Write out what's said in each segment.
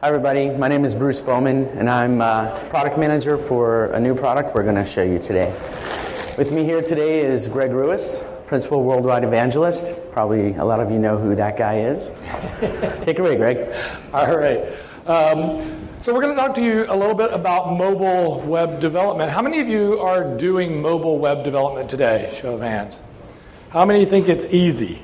Hi everybody, my name is Bruce Bowman and I'm product manager for a new product we're going to show you today. With me here today is Greg Ruiz, Principal Worldwide Evangelist. Probably a lot of you know who that guy is. Take it away, Greg. All right. So we're going to talk to you a little bit about mobile web development. How many of you are doing mobile web development today? Show of hands. How many think it's easy?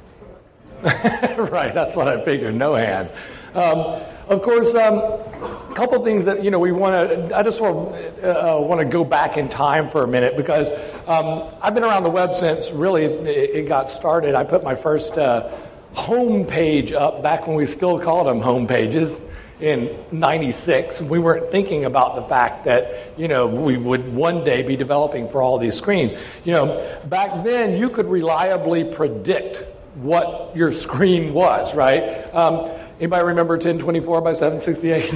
Right, that's what I figured. No hands. Of course, a couple things that we want to. I just want to go back in time for a minute because I've been around the web since really it got started. I put my first home page up back when we still called them home pages in '96. We weren't thinking about the fact that we would one day be developing for all these screens. Back then you could reliably predict what your screen was, right? Anybody remember 1024 by 768?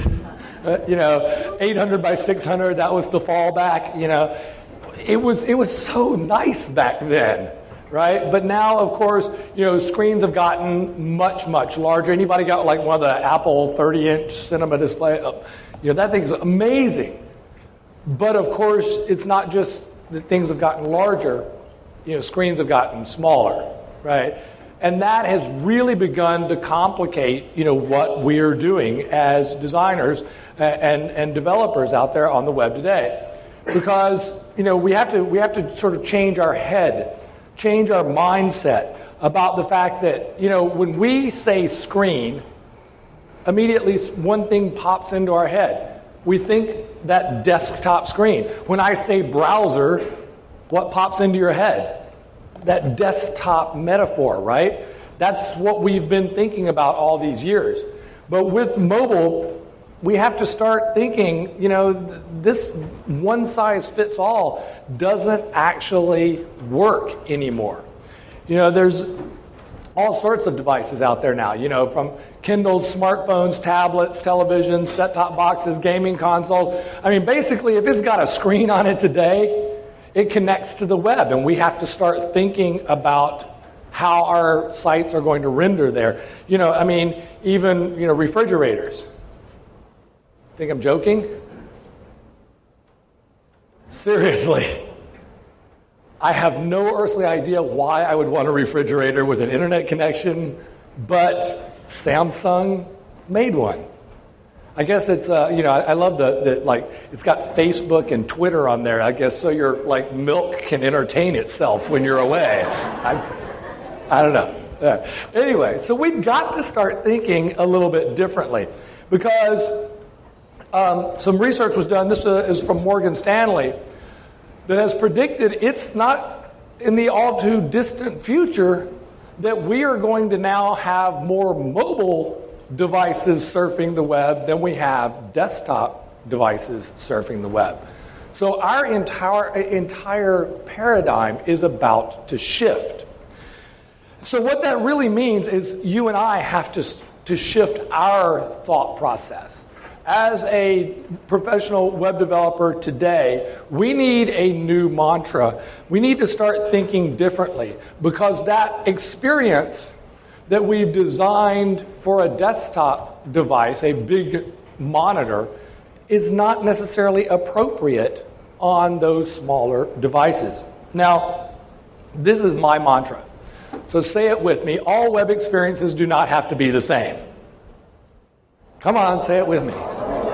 800 by 600, that was the fallback. It was so nice back then, right? But now, of course, screens have gotten much, much larger. Anybody got like one of the Apple 30-inch cinema display? That thing's amazing. But of course, it's not just that things have gotten larger. Screens have gotten smaller, right? And that has really begun to complicate, what we're doing as designers and developers out there on the web today, because we have to sort of change our head, change our mindset about the fact that when we say screen, immediately one thing pops into our head. We think that desktop screen. When I say browser, what pops into your head? That desktop metaphor, right? That's what we've been thinking about all these years. But with mobile, we have to start thinking, this one size fits all doesn't actually work anymore. There's all sorts of devices out there now, from Kindles, smartphones, tablets, televisions, set-top boxes, gaming consoles. I mean, basically, if it's got a screen on it today, it connects to the web, and we have to start thinking about how our sites are going to render there. Even refrigerators. Think I'm joking? Seriously. I have no earthly idea why I would want a refrigerator with an internet connection, but Samsung made one. I guess it's, I love the it's got Facebook and Twitter on there, I guess, so your, milk can entertain itself when you're away. I don't know. Anyway, so we've got to start thinking a little bit differently because some research was done, this is from Morgan Stanley, that has predicted it's not in the all too distant future that we are going to now have more mobile devices surfing the web than we have desktop devices surfing the web. So our entire paradigm is about to shift. So what that really means is you and I have to shift our thought process. As a professional web developer today, we need a new mantra. We need to start thinking differently because that experience that we've designed for a desktop device, a big monitor, is not necessarily appropriate on those smaller devices. Now, this is my mantra. So say it with me. All web experiences do not have to be the same. Come on, say it with me.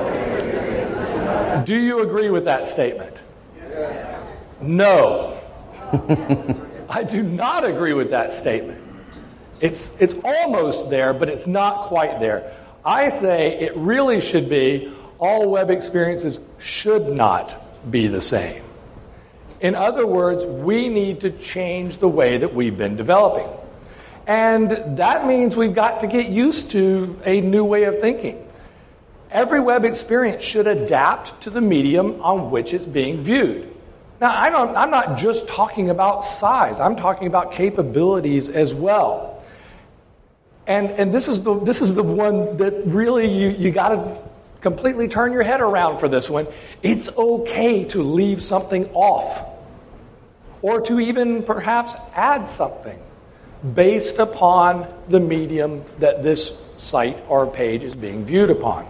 Do you agree with that statement? Yes. No. I do not agree with that statement. It's almost there, but it's not quite there. I say it really should be all web experiences should not be the same. In other words, we need to change the way that we've been developing. And that means we've got to get used to a new way of thinking. Every web experience should adapt to the medium on which it's being viewed. Now, I'm not just talking about size. I'm talking about capabilities as well. And this is the one that really you got to completely turn your head around for this one. It's okay to leave something off or to even perhaps add something based upon the medium that this site or page is being viewed upon.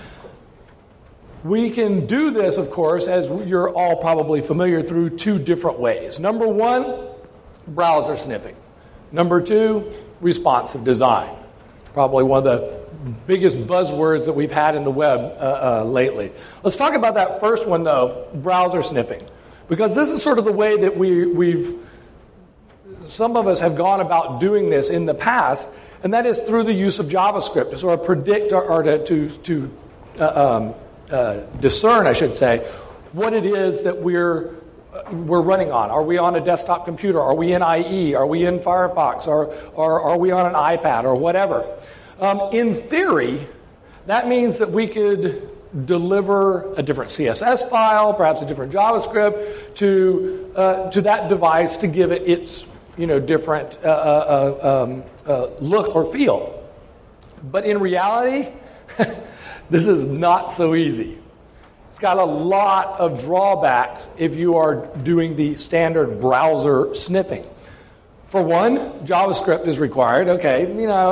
We can do this, of course, as you're all probably familiar, through two different ways. Number one, browser sniffing. Number two, responsive design. Probably one of the biggest buzzwords that we've had in the web lately. Let's talk about that first one, though, browser sniffing. Because this is sort of the way that some of us have gone about doing this in the past, and that is through the use of JavaScript to sort of predict or to discern, I should say, what it is that we're running on. Are we on a desktop computer? Are we in IE? Are we in Firefox? Or are we on an iPad or whatever? In theory, that means that we could deliver a different CSS file, perhaps a different JavaScript to that device to give it its different look or feel. But in reality, this is not so easy. It's got a lot of drawbacks if you are doing the standard browser sniffing. For one, JavaScript is required. Okay,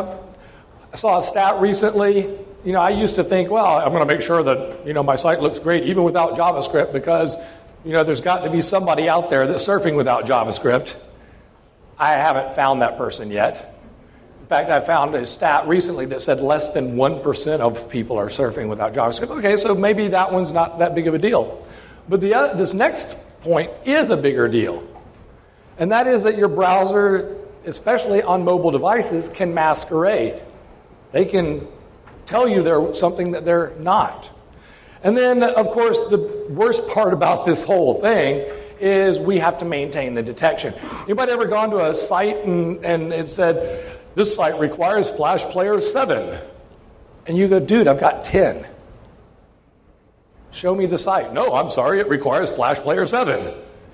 I saw a stat recently. I used to think, well, I'm going to make sure that, my site looks great even without JavaScript because, there's got to be somebody out there that's surfing without JavaScript. I haven't found that person yet. In fact, I found a stat recently that said less than 1% of people are surfing without JavaScript. Okay, so maybe that one's not that big of a deal. But this next point is a bigger deal. And that is that your browser, especially on mobile devices, can masquerade. They can tell you they're something that they're not. And then, of course, the worst part about this whole thing is we have to maintain the detection. Anybody ever gone to a site and it said, this site requires Flash Player 7? And you go, dude, I've got 10. Show me the site. No, I'm sorry, it requires Flash Player 7.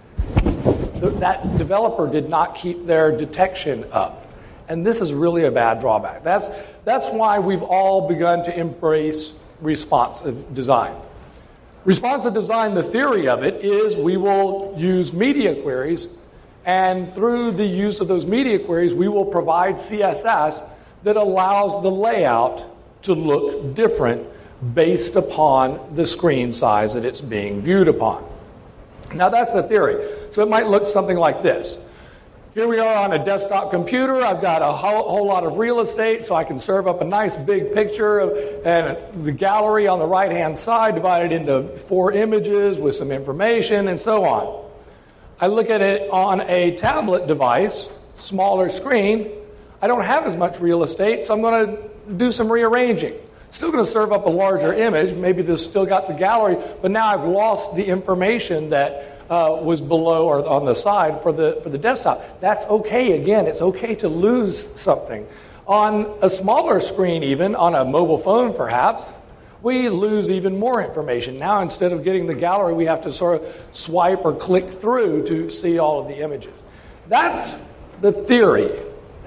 That developer did not keep their detection up. And this is really a bad drawback. That's why we've all begun to embrace responsive design. Responsive design, the theory of it is we will use media queries, and through the use of those media queries, we will provide CSS that allows the layout to look different based upon the screen size that it's being viewed upon. Now, that's the theory. So it might look something like this. Here we are on a desktop computer. I've got a whole lot of real estate, so I can serve up a nice big picture and the gallery on the right-hand side divided into 4 images with some information and so on. I look at it on a tablet device, smaller screen. I don't have as much real estate, so I'm going to do some rearranging. Still going to serve up a larger image. Maybe this still got the gallery, but now I've lost the information that was below or on the side for the desktop. That's okay. Again, it's okay to lose something. On a smaller screen, even on a mobile phone perhaps, we lose even more information. Now, instead of getting the gallery, we have to sort of swipe or click through to see all of the images. That's the theory.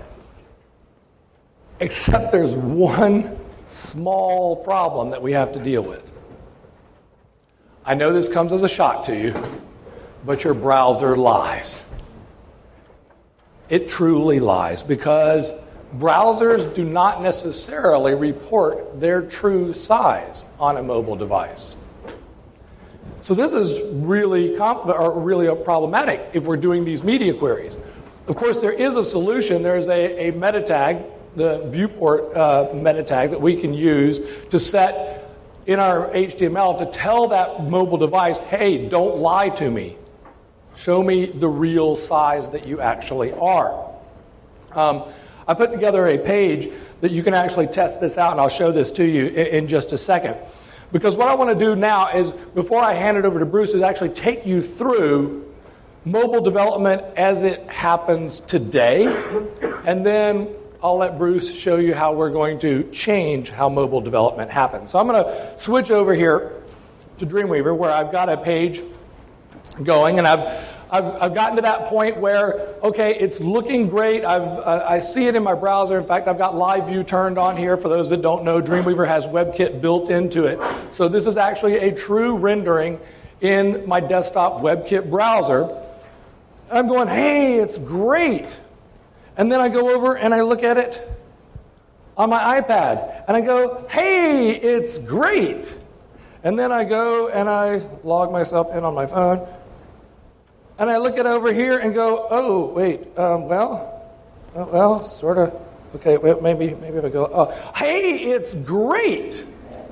Except there's one small problem that we have to deal with. I know this comes as a shock to you, but your browser lies. It truly lies because browsers do not necessarily report their true size on a mobile device. So this is really problematic if we're doing these media queries. Of course, there is a solution. There's a meta tag, the viewport meta tag that we can use to set in our HTML to tell that mobile device, hey, don't lie to me. Show me the real size that you actually are. I put together a page that you can actually test this out, and I'll show this to you in just a second. Because what I want to do now is, before I hand it over to Bruce, is actually take you through mobile development as it happens today, and then I'll let Bruce show you how we're going to change how mobile development happens. So I'm going to switch over here to Dreamweaver, where I've got a page going, and I've gotten to that point where, okay, it's looking great. I see it in my browser. In fact, I've got Live View turned on here. For those that don't know, Dreamweaver has WebKit built into it. So this is actually a true rendering in my desktop WebKit browser. And I'm going, hey, it's great. And then I go over and I look at it on my iPad. And I go, hey, it's great. And then I go and I log myself in on my phone. And I look it over here and go, oh, wait, sort of. Okay, well, maybe if I go, oh, hey, it's great.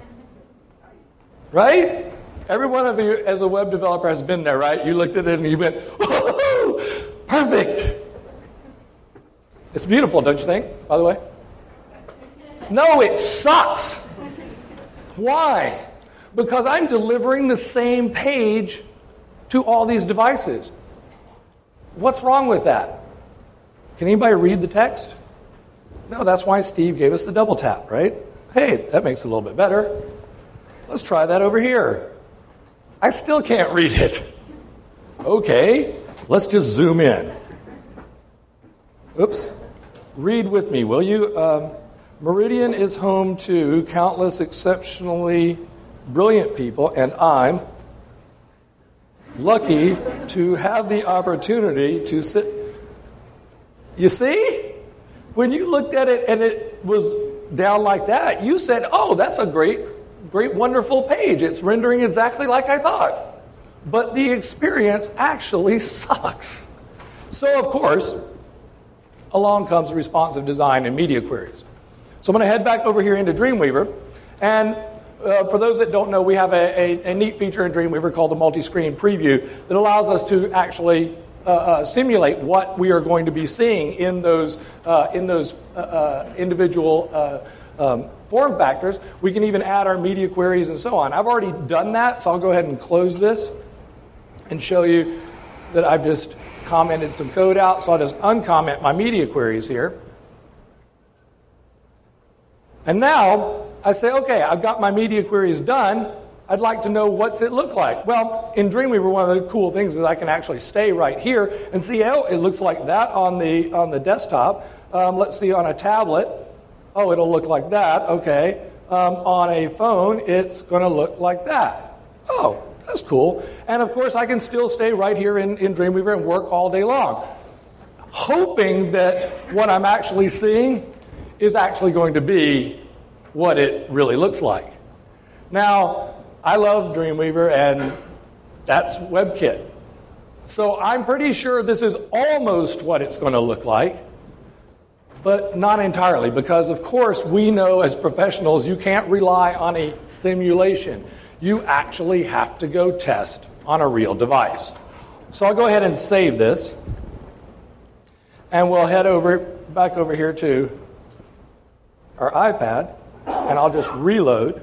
Right? Every one of you as a web developer has been there, right? You looked at it and you went, woohoo, perfect. It's beautiful, don't you think, by the way? No, it sucks. Why? Because I'm delivering the same page to all these devices. What's wrong with that? Can anybody read the text? No, that's why Steve gave us the double tap, right? Hey, that makes it a little bit better. Let's try that over here. I still can't read it. Okay, let's just zoom in. Oops. Read with me, will you? Meridian is home to countless exceptionally brilliant people, and I'm lucky to have the opportunity to sit. You see? When you looked at it and it was down like that, you said, oh, that's a great, wonderful page. It's rendering exactly like I thought. But the experience actually sucks. So, of course, along comes responsive design and media queries. So I'm going to head back over here into Dreamweaver. And for those that don't know, we have a neat feature in Dreamweaver called the multi-screen preview that allows us to actually simulate what we are going to be seeing in those individual form factors. We can even add our media queries and so on. I've already done that, so I'll go ahead and close this and show you that I've just commented some code out. So I'll just uncomment my media queries here. And now I say, okay, I've got my media queries done. I'd like to know what's it look like. Well, in Dreamweaver, one of the cool things is I can actually stay right here and see, oh, it looks like that on the desktop. Let's see on a tablet. Oh, it'll look like that. Okay. On a phone, it's going to look like that. Oh, that's cool. And of course, I can still stay right here in Dreamweaver and work all day long, hoping that what I'm actually seeing is actually going to be what it really looks like. Now, I love Dreamweaver, and that's WebKit. So I'm pretty sure this is almost what it's going to look like, but not entirely, because, of course, we know as professionals you can't rely on a simulation. You actually have to go test on a real device. So I'll go ahead and save this, and we'll head back over here to our iPad, and I'll just reload.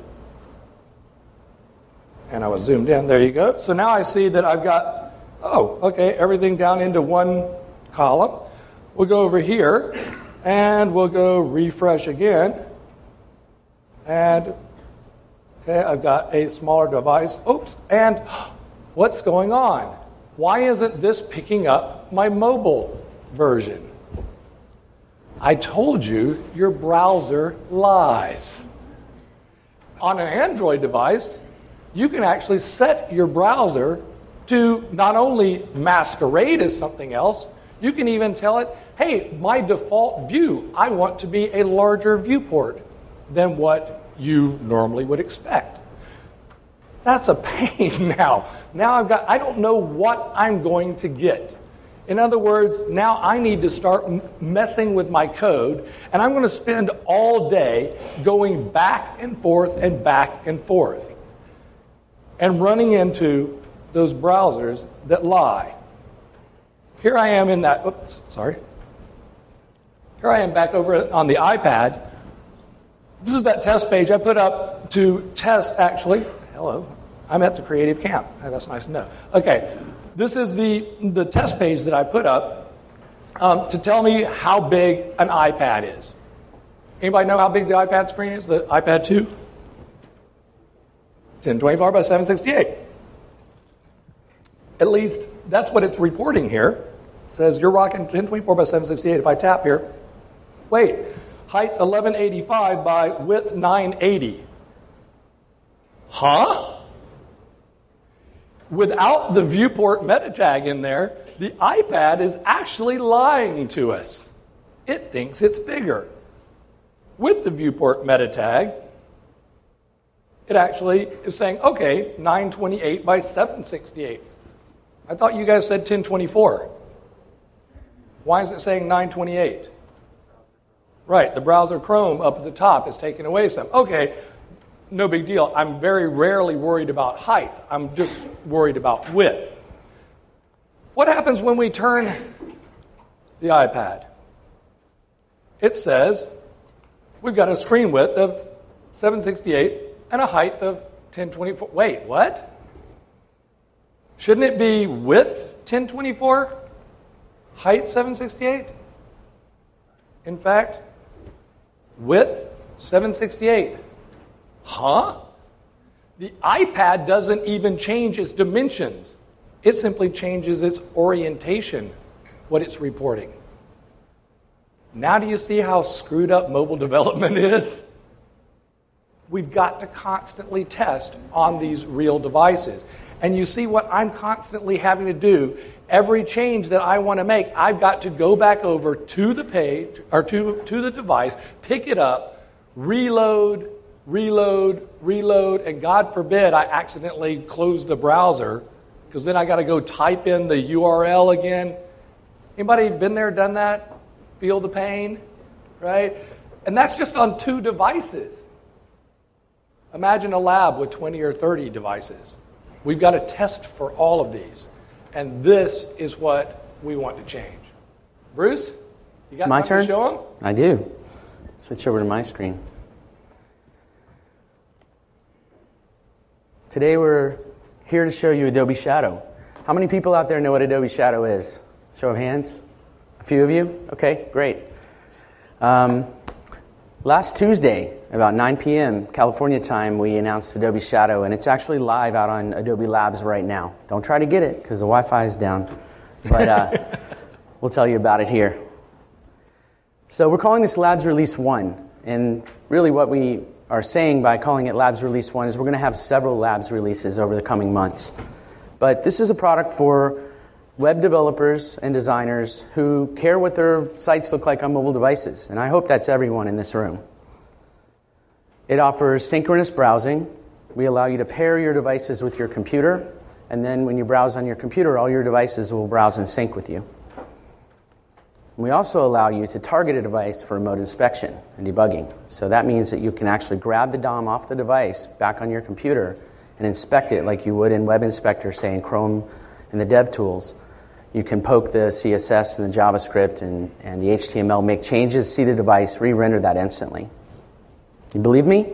And I was zoomed in. There you go. So now I see that I've got, everything down into one column. We'll go over here, and we'll go refresh again. And, I've got a smaller device. Oops. And what's going on? Why isn't this picking up my mobile version? I told you your browser lies. On an Android device, you can actually set your browser to not only masquerade as something else, you can even tell it, hey, my default view, I want to be a larger viewport than what you normally would expect. That's a pain now. Now I don't know what I'm going to get. In other words, now I need to start messing with my code, and I'm going to spend all day going back and forth and running into those browsers that lie. Here I am Here I am back over on the iPad. This is that test page I put up to test, actually. Hello. I'm at the Creative Camp. Oh, that's nice to know. Okay. This is the test page that I put up to tell me how big an iPad is. Anybody know how big the iPad screen is? The iPad 2? 1024 by 768. At least that's what it's reporting here. It says you're rocking 1024 by 768. If I tap here, wait, height 1185 by width 980. Huh? Without the viewport meta tag in there, the iPad is actually lying to us. It thinks it's bigger. with the viewport meta tag, it actually is saying, okay, 928 by 768. I thought you guys said 1024. Why is it saying 928? Right, the browser Chrome up at the top is taking away some. Okay, no big deal. I'm very rarely worried about height. I'm just worried about width. What happens when we turn the iPad? It says we've got a screen width of 768 and a height of 1024. Wait, what? Shouldn't it be width 1024, height 768? In fact, width 768. Huh? The iPad doesn't even change its dimensions. It simply changes its orientation, what it's reporting. Now do you see how screwed up mobile development is? We've got to constantly test on these real devices. And you see what I'm constantly having to do. Every change that I want to make, I've got to go back over to the page, or to the device, pick it up, reload, and God forbid I accidentally close the browser, because then I got to go type in the URL again. Anybody been there, done that? Feel the pain? Right? And that's just on 2 devices. Imagine a lab with 20 or 30 devices. We've got to test for all of these. And this is what we want to change. Bruce, you got something to show them? I do. Switch over to my screen. Today we're here to show you Adobe Shadow. How many people out there know what Adobe Shadow is? Show of hands? A few of you? Okay, great. Last Tuesday, about 9 p.m. California time, we announced Adobe Shadow, and it's actually live out on Adobe Labs right now. Don't try to get it, because the Wi-Fi is down. But we'll tell you about it here. So we're calling this Labs Release 1. And really what we are saying by calling it Labs Release 1 is we're going to have several Labs releases over the coming months. But this is a product for web developers and designers who care what their sites look like on mobile devices. And I hope that's everyone in this room. It offers synchronous browsing. We allow you to pair your devices with your computer, and then when you browse on your computer, all your devices will browse in sync with you. We also allow you to target a device for remote inspection and debugging. So that means that you can actually grab the DOM off the device back on your computer and inspect it like you would in Web Inspector, say in Chrome and the DevTools. You can poke the CSS and the JavaScript and the HTML, make changes, see the device, re-render that instantly. You believe me? Of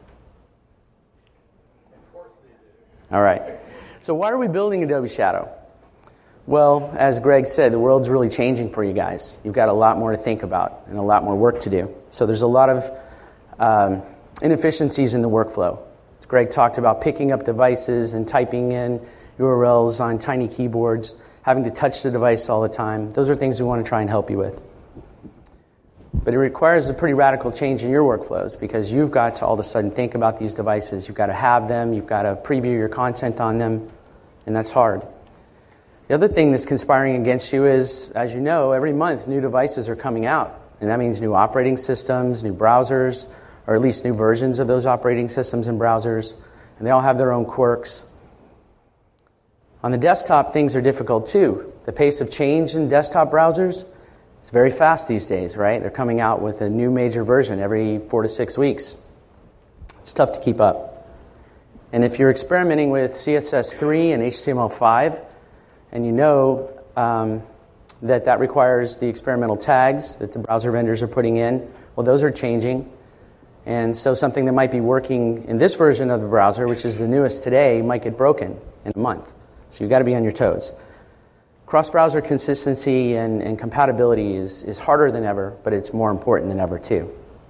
course they do. All right. So why are we building Adobe Shadow? Well, as Greg said, the world's really changing for you guys. You've got a lot more to think about and a lot more work to do. So there's a lot of inefficiencies in the workflow. Greg talked about picking up devices and typing in URLs on tiny keyboards, having to touch the device all the time. Those are things we want to try and help you with. But it requires a pretty radical change in your workflows, because you've got to all of a sudden think about these devices. You've got to have them. You've got to preview your content on them, and that's hard. The other thing that's conspiring against you is, as you know, every month new devices are coming out, and that means new operating systems, new browsers, or at least new versions of those operating systems and browsers, and they all have their own quirks. On the desktop, things are difficult too. The pace of change in desktop browsers is very fast these days, right? They're coming out with a new major version every 4 to 6 weeks. It's tough to keep up. And if you're experimenting with CSS3 and HTML5, and you know that requires the experimental tags that the browser vendors are putting in, well, those are changing. And so something that might be working in this version of the browser, which is the newest today, might get broken in a month. So you've got to be on your toes. Cross-browser consistency and compatibility is harder than ever, but it's more important than ever too.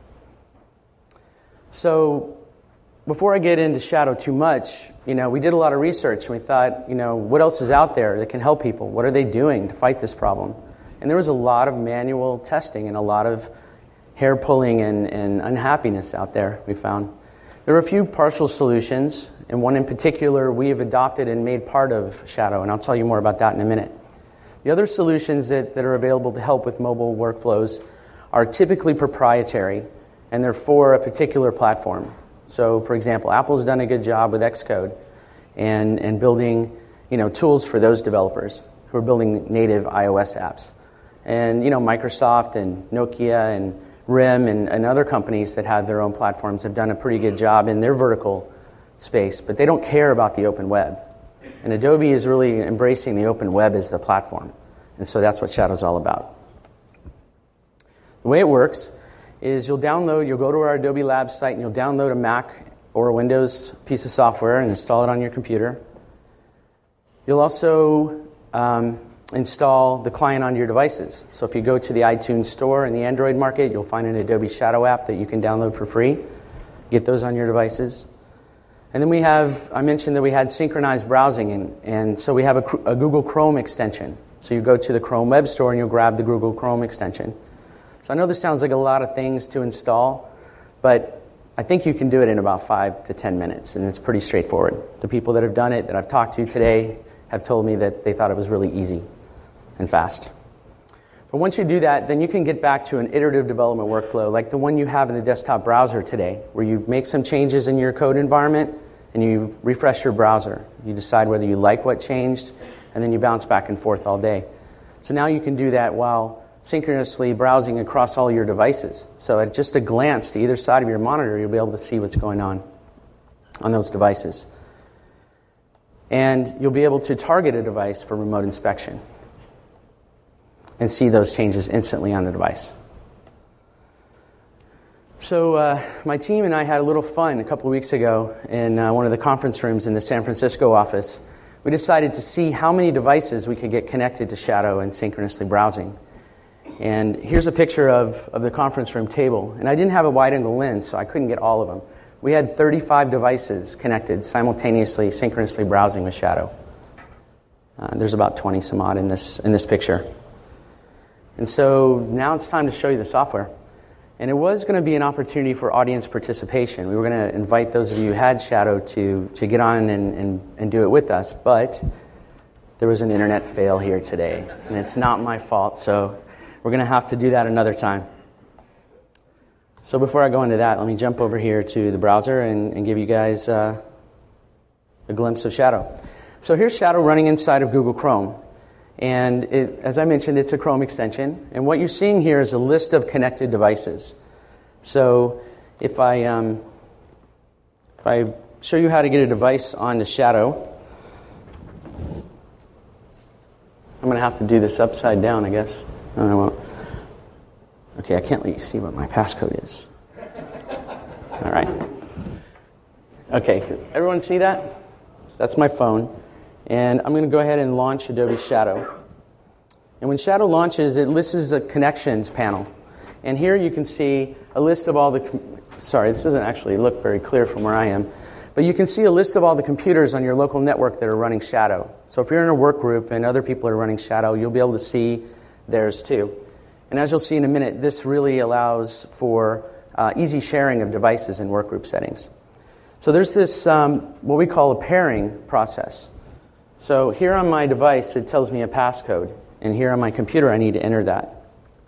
So before I get into Shadow too much, we did a lot of research, and we thought, what else is out there that can help people? What are they doing to fight this problem? And there was a lot of manual testing and a lot of hair pulling and unhappiness out there, we found. There were a few partial solutions, and one in particular we have adopted and made part of Shadow, and I'll tell you more about that in a minute. The other solutions that are available to help with mobile workflows are typically proprietary, and they're for a particular platform. So, for example, Apple's done a good job with Xcode and building, tools for those developers who are building native iOS apps. And, Microsoft and Nokia and RIM and other companies that have their own platforms have done a pretty good job in their vertical space, but they don't care about the open web. And Adobe is really embracing the open web as the platform. And so that's what Shadow's all about. The way it works is you'll go to our Adobe Labs site and you'll download a Mac or a Windows piece of software and install it on your computer. You'll also install the client on your devices. So if you go to the iTunes store in the Android market, you'll find an Adobe Shadow app that you can download for free. Get those on your devices. And then I mentioned that we had synchronized browsing, and so we have a Google Chrome extension. So you go to the Chrome Web Store and you'll grab the Google Chrome extension. So I know this sounds like a lot of things to install, but I think you can do it in about 5 to 10 minutes, and it's pretty straightforward. The people that have done it, that I've talked to today, have told me that they thought it was really easy and fast. But once you do that, then you can get back to an iterative development workflow like the one you have in the desktop browser today, where you make some changes in your code environment and you refresh your browser. You decide whether you like what changed, and then you bounce back and forth all day. So now you can do that while synchronously browsing across all your devices. So at just a glance to either side of your monitor, you'll be able to see what's going on those devices. And you'll be able to target a device for remote inspection and see those changes instantly on the device. So my team and I had a little fun a couple of weeks ago in one of the conference rooms in the San Francisco office. We decided to see how many devices we could get connected to Shadow and synchronously browsing. And here's a picture of the conference room table. And I didn't have a wide-angle lens, so I couldn't get all of them. We had 35 devices connected, simultaneously, synchronously browsing with Shadow. There's about 20 some odd in this picture. And so now it's time to show you the software. And it was going to be an opportunity for audience participation. We were going to invite those of you who had Shadow to get on and do it with us, but there was an internet fail here today. And it's not my fault, so we're going to have to do that another time. So before I go into that, let me jump over here to the browser and give you guys a glimpse of Shadow. So here's Shadow running inside of Google Chrome. And as I mentioned, it's a Chrome extension. And what you're seeing here is a list of connected devices. So if I show you how to get a device onto Shadow, I'm going to have to do this upside down, I guess. No, I won't. Okay, I can't let you see what my passcode is. All right. Okay, everyone see that? That's my phone. And I'm going to go ahead and launch Adobe Shadow. And when Shadow launches, it lists a connections panel. And here you can see a list of all the... Sorry, this doesn't actually look very clear from where I am. But you can see a list of all the computers on your local network that are running Shadow. So if you're in a work group and other people are running Shadow, you'll be able to see theirs too. And as you'll see in a minute, this really allows for easy sharing of devices in workgroup settings. So there's this, what we call a pairing process. So here on my device, it tells me a passcode. And here on my computer, I need to enter that.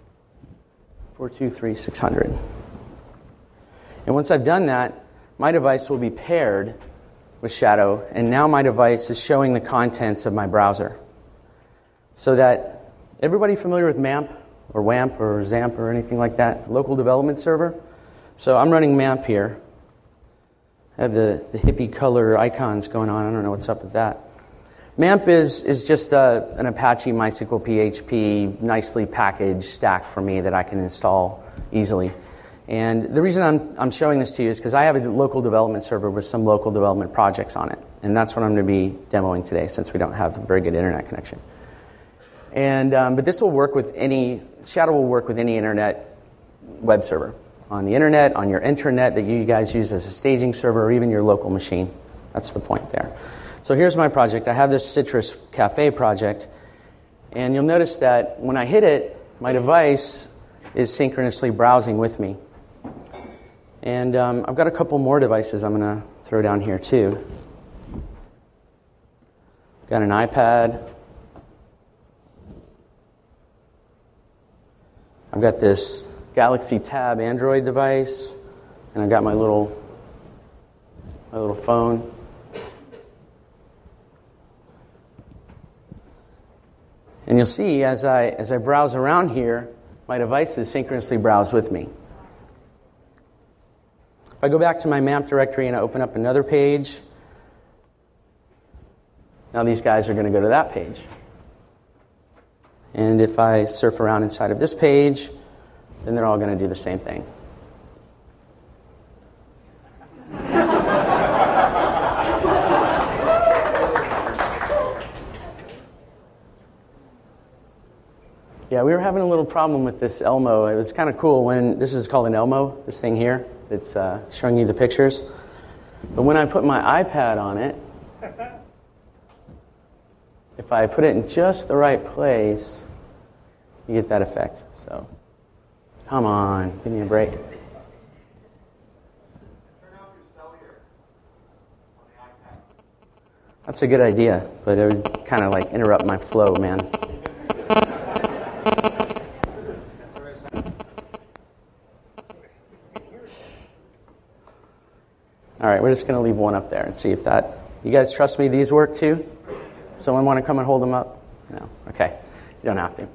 423600. And once I've done that, my device will be paired with Shadow. And now my device is showing the contents of my browser. So that everybody familiar with MAMP or WAMP or XAMPP or anything like that? Local development server? So I'm running MAMP here. I have the hippie color icons going on. I don't know what's up with that. MAMP is just an Apache MySQL PHP nicely packaged stack for me that I can install easily. And the reason I'm showing this to you is because I have a local development server with some local development projects on it. And that's what I'm going to be demoing today since we don't have a very good internet connection. And but this will work with Shadow will work with any internet web server. On the internet, on your intranet that you guys use as a staging server, or even your local machine. That's the point there. So here's my project. I have this Citrus Cafe project. And you'll notice that when I hit it, my device is synchronously browsing with me. And I've got a couple more devices I'm going to throw down here too. Got an iPad. I've got this Galaxy Tab Android device, and I've got my little phone. And you'll see as I browse around here, my devices synchronously browse with me. If I go back to my map directory and I open up another page, now these guys are going to go to that page. And if I surf around inside of this page, then they're all going to do the same thing. Yeah, we were having a little problem with this Elmo. It was kind of cool when, this is called an Elmo, this thing here. It's showing you the pictures. But when I put my iPad on it, if I put it in just the right place, you get that effect. So, come on, give me a break. Turn off your cellular on the iPad. That's a good idea, but it would kind of like interrupt my flow, man. All right, we're just going to leave one up there and see if that... You guys trust me these work too? Someone want to come and hold them up? No? Okay. You don't have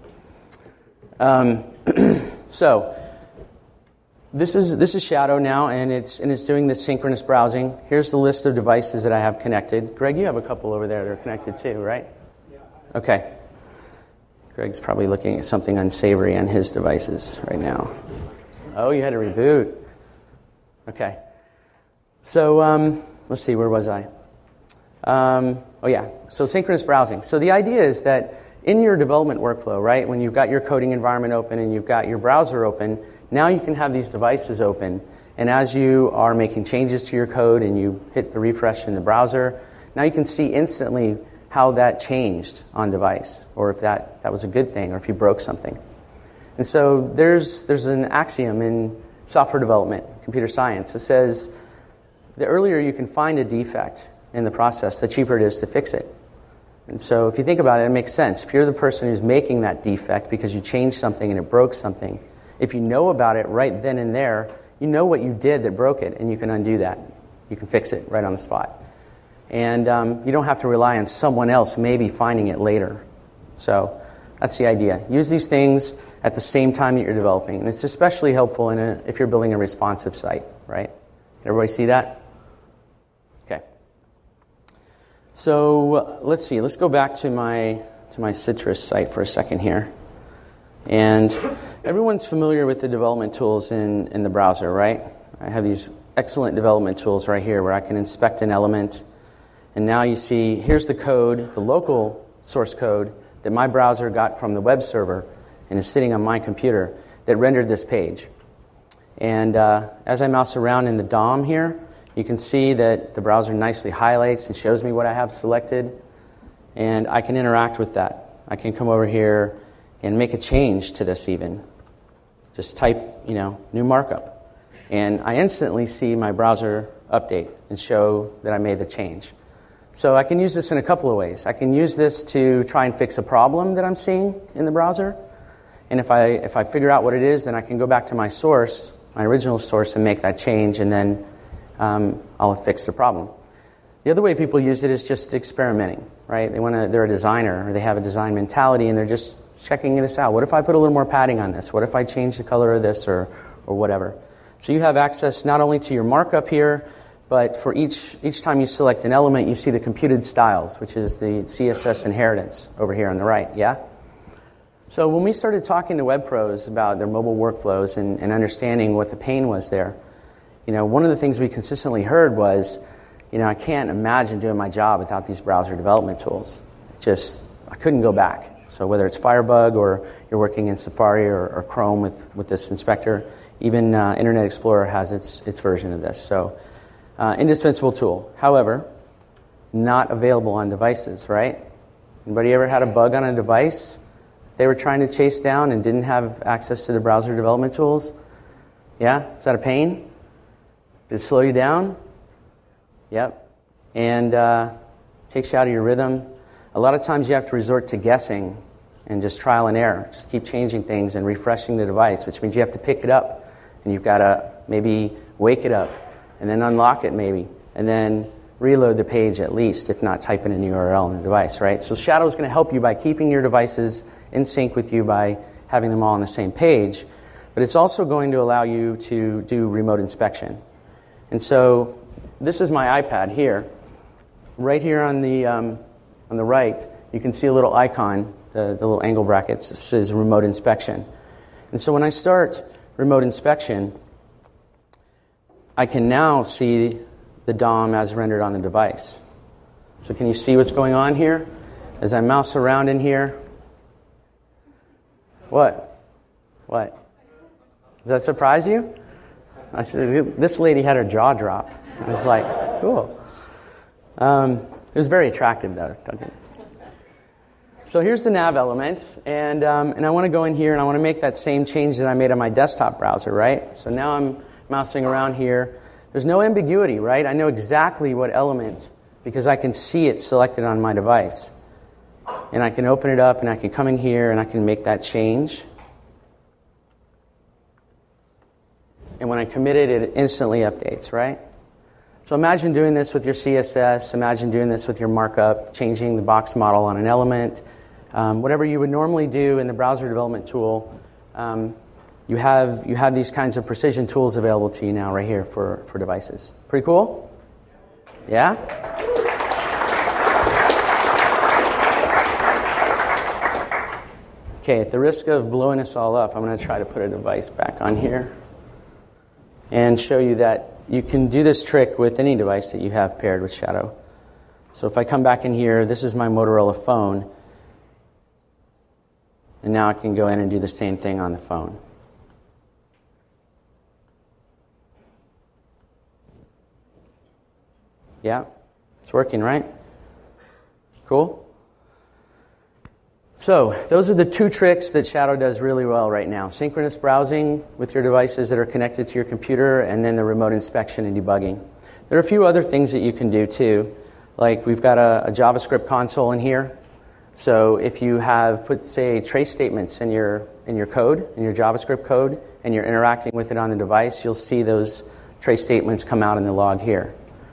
to. So, this is Shadow now, and it's doing this synchronous browsing. Here's the list of devices that I have connected. Greg, you have a couple over there that are connected too, right? Yeah. Okay. Greg's probably looking at something unsavory on his devices right now. Oh, you had to reboot. Okay. So, let's see, where was I? So synchronous browsing. So the idea is that in your development workflow, right, when you've got your coding environment open and you've got your browser open, now you can have these devices open. And as you are making changes to your code and you hit the refresh in the browser, now you can see instantly how that changed on device, or if that was a good thing, or if you broke something. And so there's an axiom in software development, computer science, that says the earlier you can find a defect in the process, the cheaper it is to fix it. And so if you think about it, it makes sense. If you're the person who's making that defect because you changed something and it broke something, if you know about it right then and there, you know what you did that broke it, and you can undo that. You can fix it right on the spot. And you don't have to rely on someone else maybe finding it later. So that's the idea. Use these things at the same time that you're developing. And it's especially helpful if you're building a responsive site, right? Everybody see that? Okay. So let's see. Let's go back to my Citrus site for a second here. And everyone's familiar with the development tools in the browser, right? I have these excellent development tools right here where I can inspect an element. And now you see, here's the code, the local source code that my browser got from the web server and is sitting on my computer that rendered this page. And as I mouse around in the DOM here, you can see that the browser nicely highlights and shows me what I have selected. And I can interact with that. I can come over here and make a change to this even. Just type, new markup. And I instantly see my browser update and show that I made the change. So I can use this in a couple of ways. I can use this to try and fix a problem that I'm seeing in the browser. And if I figure out what it is, then I can go back to my source, my original source, and make that change, and then I'll have fixed the problem. The other way people use it is just experimenting, right? They're a designer, or they have a design mentality, and they're just checking this out. What if I put a little more padding on this? What if I change the color of this, or whatever? So you have access not only to your markup here, but for each time you select an element, you see the computed styles, which is the CSS inheritance over here on the right, yeah? So when we started talking to web pros about their mobile workflows and understanding what the pain was there, one of the things we consistently heard was, I can't imagine doing my job without these browser development tools. I couldn't go back. So whether it's Firebug or you're working in Safari or Chrome with this inspector, even Internet Explorer has its version of this. So indispensable tool. However, not available on devices, right? Anybody ever had a bug on a device they were trying to chase down and didn't have access to the browser development tools? Yeah? Is that a pain? Did it slow you down? Yep. And takes you out of your rhythm. A lot of times you have to resort to guessing and just trial and error. Just keep changing things and refreshing the device, which means you have to pick it up, and you've got to maybe wake it up, and then unlock it maybe, and then reload the page at least, if not type in an URL in the device, right? So Shadow is going to help you by keeping your devices in sync with you by having them all on the same page, but it's also going to allow you to do remote inspection. And so this is my iPad here. Right here on the right, you can see a little icon, the little angle brackets. This says remote inspection. And so when I start remote inspection, I can now see the DOM as rendered on the device. So can you see what's going on here? As I mouse around in here. What? What? Does that surprise you? I said, this lady had her jaw drop. I was like, cool. It was very attractive, though. So here's the nav element, and I want to go in here and I want to make that same change that I made on my desktop browser, right? So now I'm mousing around here. There's no ambiguity, right? I know exactly what element because I can see it selected on my device. And I can open it up and I can come in here and I can make that change. And when I commit it, it instantly updates, right? So imagine doing this with your CSS, imagine doing this with your markup, changing the box model on an element. Whatever you would normally do in the browser development tool, you have these kinds of precision tools available to you now right here for devices. Pretty cool? Yeah? Okay, at the risk of blowing us all up, I'm going to try to put a device back on here and show you that you can do this trick with any device that you have paired with Shadow. So if I come back in here, this is my Motorola phone. And now I can go in and do the same thing on the phone. Yeah, it's working, right? Cool. So those are the two tricks that Shadow does really well right now. Synchronous browsing with your devices that are connected to your computer, and then the remote inspection and debugging. There are a few other things that you can do too. Like we've got a JavaScript console in here. So if you have put, say, trace statements in your code, in your JavaScript code, and you're interacting with it on the device, you'll see those trace statements come out in the log here.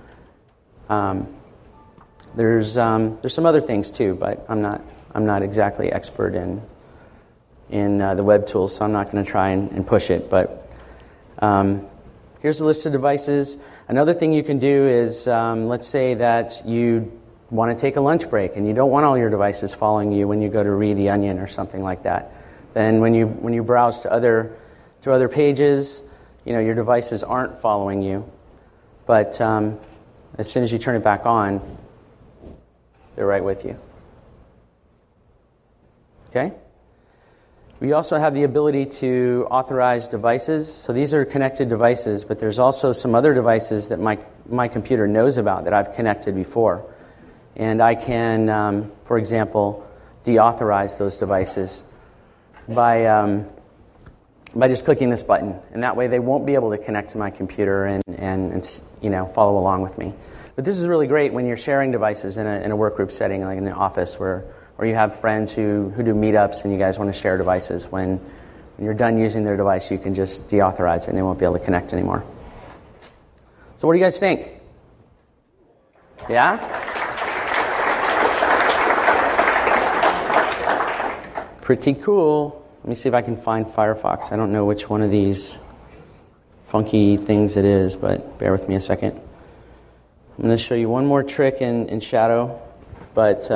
There's some other things too, but I'm not exactly expert in the web tools, so I'm not going to try and push it. But here's a list of devices. Another thing you can do is, let's say that you want to take a lunch break and you don't want all your devices following you when you go to read the Onion or something like that. Then when you browse to other pages, your devices aren't following you. But as soon as you turn it back on, they're right with you. Okay? We also have the ability to authorize devices. So these are connected devices, but there's also some other devices that my computer knows about that I've connected before. And I can, for example, deauthorize those devices by just clicking this button. And that way they won't be able to connect to my computer and follow along with me. But this is really great when you're sharing devices in a work group setting, like in an office where you have friends who do meetups and you guys want to share devices. When you're done using their device, you can just deauthorize it and they won't be able to connect anymore. So what do you guys think? Yeah? Pretty cool. Let me see if I can find Firefox. I don't know which one of these funky things it is, but bear with me a second. I'm going to show you one more trick in Shadow, but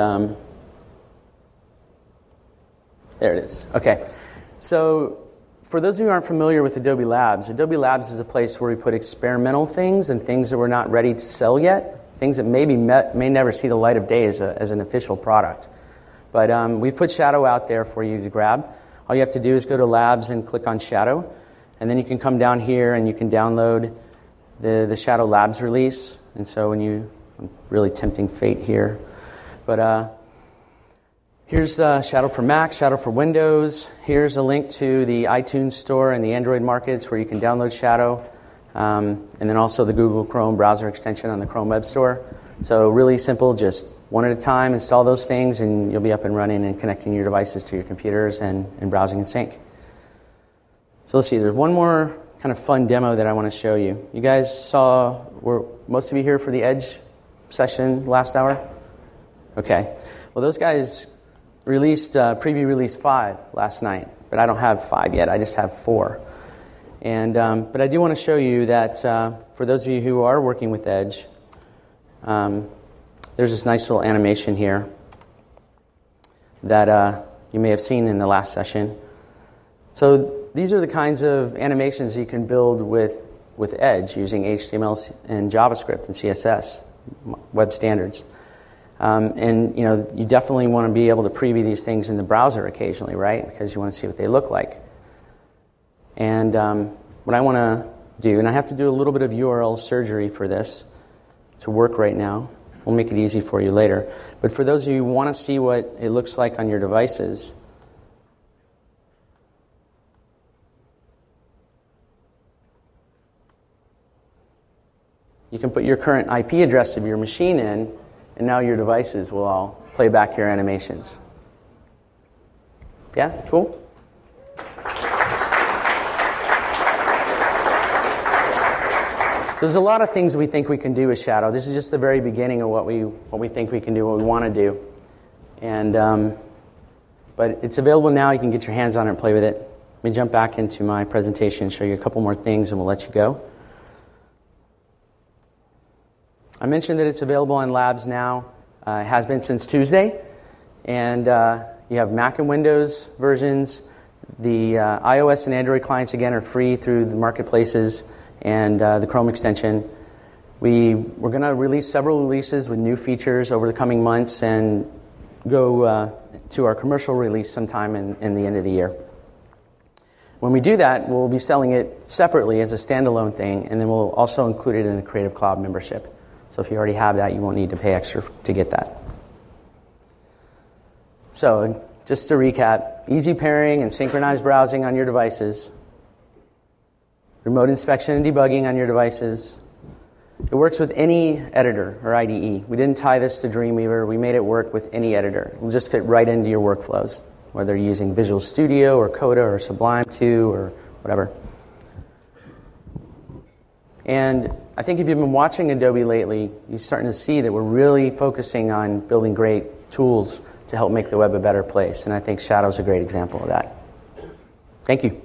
there it is. Okay. So for those of you who aren't familiar with Adobe Labs is a place where we put experimental things and things that we're not ready to sell yet, things that maybe may never see the light of day as an official product. But we've put Shadow out there for you to grab. All you have to do is go to Labs and click on Shadow, and then you can come down here and you can download the Shadow Labs release. And so I'm really tempting fate here. But here's Shadow for Mac, Shadow for Windows. Here's a link to the iTunes store and the Android markets where you can download Shadow. and then also the Google Chrome browser extension on the Chrome Web Store. So really simple, just one at a time, install those things, and you'll be up and running and connecting your devices to your computers and browsing in sync. So let's see, there's one more kind of fun demo that I want to show you. You guys saw, were most of you here for the Edge session last hour? Okay. Well, those guys released preview release 5 last night, but I don't have 5 yet. I just have 4. And but I do want to show you that for those of you who are working with Edge, there's this nice little animation here that you may have seen in the last session. So these are the kinds of animations you can build with Edge using HTML and JavaScript and CSS, web standards. And you definitely want to be able to preview these things in the browser occasionally, right? Because you want to see what they look like. And what I want to do, and I have to do a little bit of URL surgery for this to work right now. We'll make it easy for you later. But for those of you who want to see what it looks like on your devices, you can put your current IP address of your machine in, and now your devices will all play back your animations. Yeah? Cool? So there's a lot of things we think we can do with Shadow. This is just the very beginning of what we think we can do, what we want to do. And but it's available now. You can get your hands on it and play with it. Let me jump back into my presentation and show you a couple more things, and we'll let you go. I mentioned that it's available on Labs now. It has been since Tuesday. And you have Mac and Windows versions. The iOS and Android clients, again, are free through the marketplaces and the Chrome extension. We're going to release several releases with new features over the coming months and go to our commercial release sometime in the end of the year. When we do that, we'll be selling it separately as a standalone thing, and then we'll also include it in the Creative Cloud membership. So if you already have that, you won't need to pay extra to get that. So just to recap, easy pairing and synchronized browsing on your devices, remote inspection and debugging on your devices. It works with any editor or IDE. We didn't tie this to Dreamweaver. We made it work with any editor. It will just fit right into your workflows, whether you're using Visual Studio or Coda or Sublime 2 or whatever. And I think if you've been watching Adobe lately, you're starting to see that we're really focusing on building great tools to help make the web a better place. And I think Shadow's a great example of that. Thank you.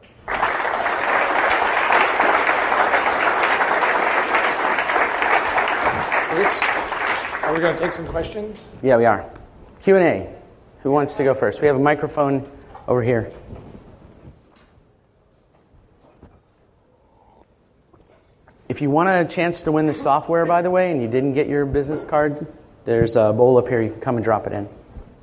Are we going to take some questions? Yeah, we are. Q&A. Who wants to go first? We have a microphone over here. If you want a chance to win the software, by the way, and you didn't get your business card, there's a bowl up here. You can come and drop it in.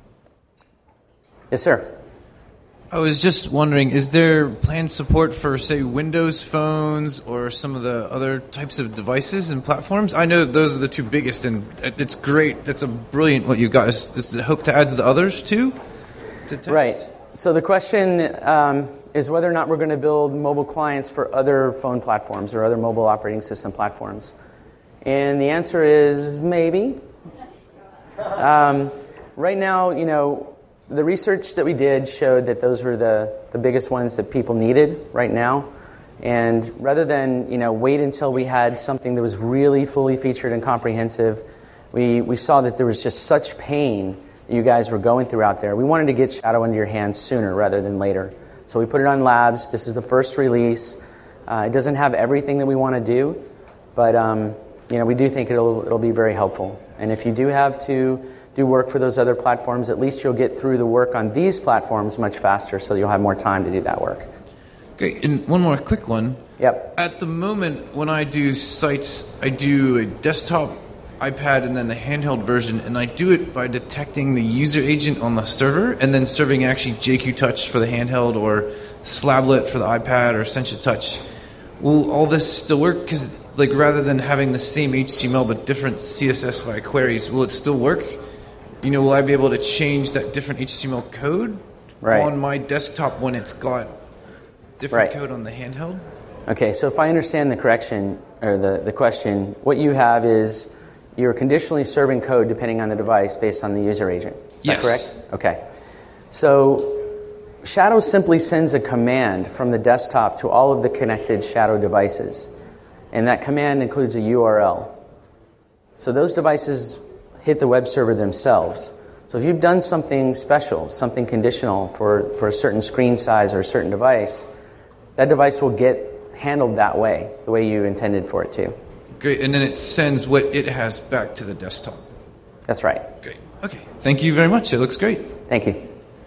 Yes, sir. I was just wondering, is there planned support for, say, Windows phones or some of the other types of devices and platforms? I know those are the two biggest, and it's great. That's a brilliant what you've got. Is the hope to add to the others, too, to test? Right. So the question is whether or not we're going to build mobile clients for other phone platforms or other mobile operating system platforms. And the answer is maybe. Right now, the research that we did showed that those were the biggest ones that people needed right now. And rather than wait until we had something that was really fully featured and comprehensive, we saw that there was just such pain that you guys were going through out there. We wanted to get Shadow into your hands sooner rather than later. So we put it on Labs. This is the first release. It doesn't have everything that we want to do, but we do think it'll be very helpful. And if you do have to do work for those other platforms, at least you'll get through the work on these platforms much faster, so you'll have more time to do that work. Great. And one more quick one. Yep. At the moment, when I do sites, I do a desktop, iPad, and then a handheld version, and I do it by detecting the user agent on the server and then serving actually JQ Touch for the handheld or Slablet for the iPad or Sencha Touch. Will all this still work? Because rather than having the same HTML but different CSS queries, will it still work? Will I be able to change that different HTML code on my desktop when it's got different code on the handheld? Okay, so if I understand the correction, or the question, what you have is you're conditionally serving code depending on the device based on the user agent. Is that correct? Okay. So Shadow simply sends a command from the desktop to all of the connected Shadow devices. And that command includes a URL. So those devices hit the web server themselves. So if you've done something special, something conditional for a certain screen size or a certain device, that device will get handled that way, the way you intended for it to. Great, and then it sends what it has back to the desktop. That's right. Great. Okay. Thank you very much. It looks great. Thank you.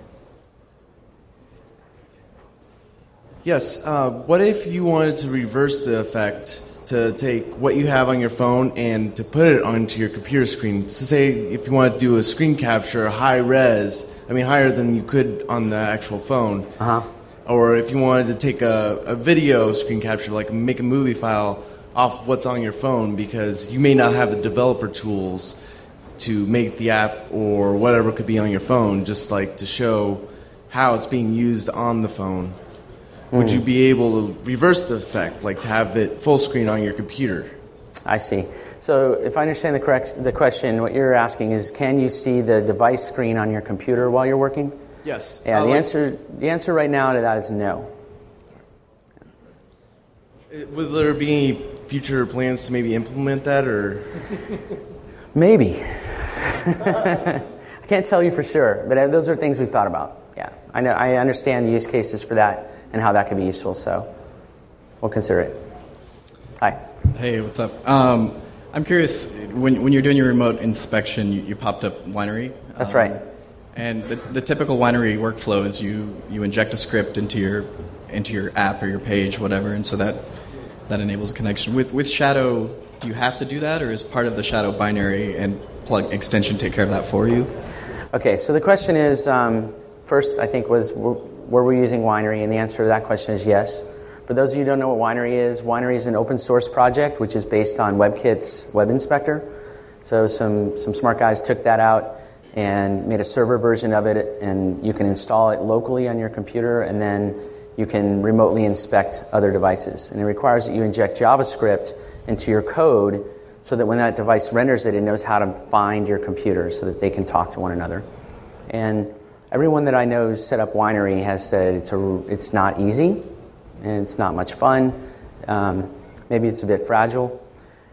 Yes. What if you wanted to reverse the effect, to take what you have on your phone and to put it onto your computer screen? So say if you want to do a screen capture, higher than you could on the actual phone. Or if you wanted to take a video screen capture, like make a movie file off what's on your phone, because you may not have the developer tools to make the app or whatever could be on your phone, just like to show how it's being used on the phone. Would you be able to reverse the effect, like to have it full screen on your computer? I see. So if I understand the question, what you're asking is, can you see the device screen on your computer while you're working? Yes. Yeah, the answer right now to that is no. Would there be any future plans to maybe implement that, or? Maybe. I can't tell you for sure, but those are things we've thought about. Yeah, I understand the use cases for that and how that could be useful, so we'll consider it. Hi. Hey, what's up? I'm curious, when you're doing your remote inspection, you popped up Winery. That's right. And the typical Winery workflow is you inject a script into your app or your page, whatever, and so that enables a connection. With Shadow, do you have to do that, or is part of the Shadow binary and plug extension take care of that for you? Okay, so the question is, first I think were we using Winery, and the answer to that question is yes. For those of you who don't know what Winery is an open source project which is based on WebKit's Web Inspector. So some smart guys took that out and made a server version of it, and you can install it locally on your computer, and then you can remotely inspect other devices. And it requires that you inject JavaScript into your code so that when that device renders it, it knows how to find your computer so that they can talk to one another. And everyone that I know who's set up Winery has said it's not easy, and it's not much fun. Maybe it's a bit fragile.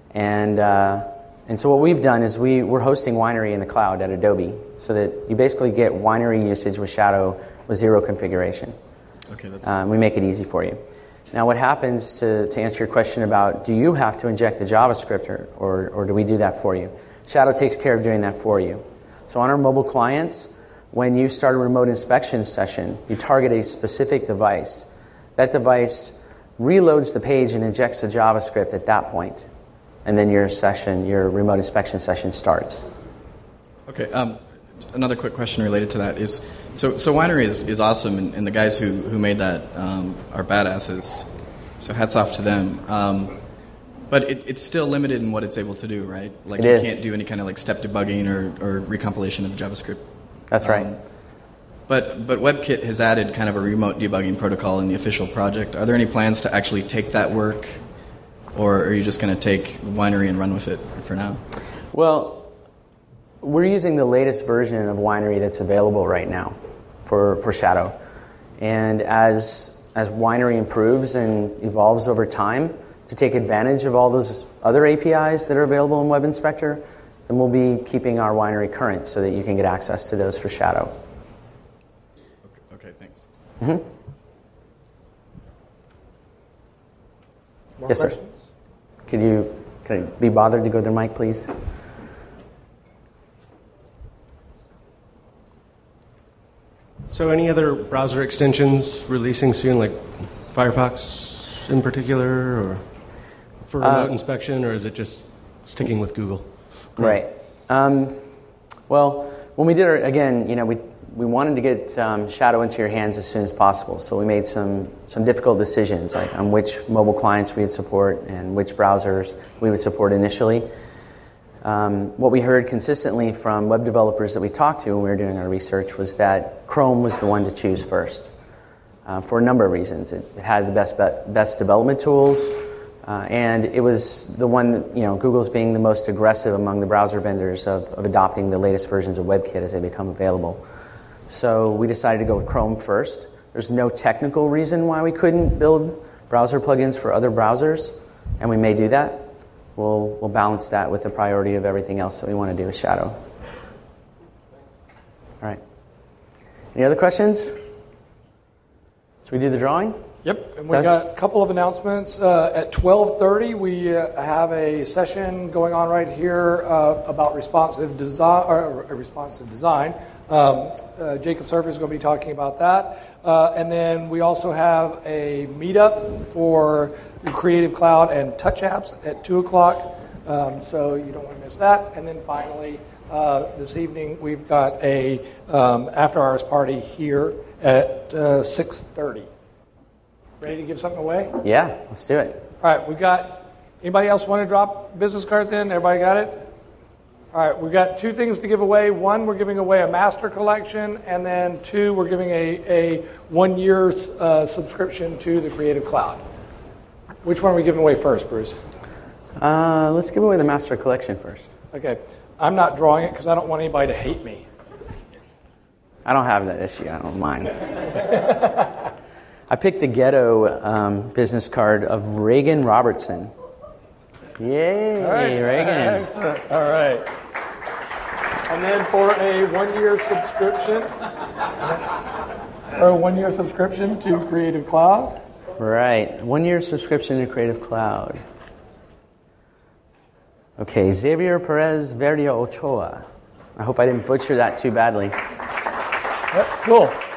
And so what we've done is we're hosting Winery in the cloud at Adobe, so that you basically get Winery usage with Shadow with zero configuration. Okay, that's we make it easy for you. Now, what happens, to answer your question about do you have to inject the JavaScript or do we do that for you? Shadow takes care of doing that for you. So on our mobile clients, when you start a remote inspection session, you target a specific device. That device reloads the page and injects the JavaScript at that point. And then your remote inspection session starts. Okay. Another quick question related to that is, so Winery is awesome, and the guys who made that are badasses. So hats off to them. But it's still limited in what it's able to do, right? Like you can't do any kind of like step debugging or recompilation of the JavaScript. That's right. But WebKit has added kind of a remote debugging protocol in the official project. Are there any plans to actually take that work? Or are you just going to take Winery and run with it for now? Well, we're using the latest version of Winery that's available right now for Shadow. And as Winery improves and evolves over time to take advantage of all those other APIs that are available in Web Inspector, then we'll be keeping our Winery current so that you can get access to those for Shadow. Okay, thanks. Mm-hmm. Yes, sir. Can I be bothered to go to the mic, please? So any other browser extensions releasing soon, like Firefox in particular, or for remote inspection, or is it just sticking with Google? Right. Well, when we did we wanted to get Shadow into your hands as soon as possible, so we made some difficult decisions, like on which mobile clients we would support and which browsers we would support initially. What we heard consistently from web developers that we talked to when we were doing our research was that Chrome was the one to choose first. for a number of reasons. It had the best development tools, and it was the one that, Google's being the most aggressive among the browser vendors of adopting the latest versions of WebKit as they become available. So we decided to go with Chrome first. There's no technical reason why we couldn't build browser plugins for other browsers, and we may do that. We'll balance that with the priority of everything else that we want to do with Shadow. All right. Any other questions? Should we do the drawing? Yep, and we got a couple of announcements. At 12:30, we have a session going on right here about responsive design. Jacob Surfer is going to be talking about that. And then we also have a meetup for Creative Cloud and Touch Apps at 2 o'clock. So you don't want to miss that. And then finally, this evening, we've got a after-hours party here at 6:30. Ready to give something away? Yeah, let's do it. All right, we got, anybody else want to drop business cards in? Everybody got it? All right, we've got 2 things to give away. 1, we're giving away a master collection, and then 2, we're giving a 1-year subscription to the Creative Cloud. Which one are we giving away first, Bruce? Let's give away the master collection first. Okay, I'm not drawing it because I don't want anybody to hate me. I don't have that issue. I don't mind. I picked the ghetto business card of Reagan Robertson. Yay, All right. Reagan. Excellent. All right. And then for a 1-year subscription, to Creative Cloud. Right, 1-year subscription to Creative Cloud. Okay, Xavier Perez Verdia Ochoa. I hope I didn't butcher that too badly. Yep, cool.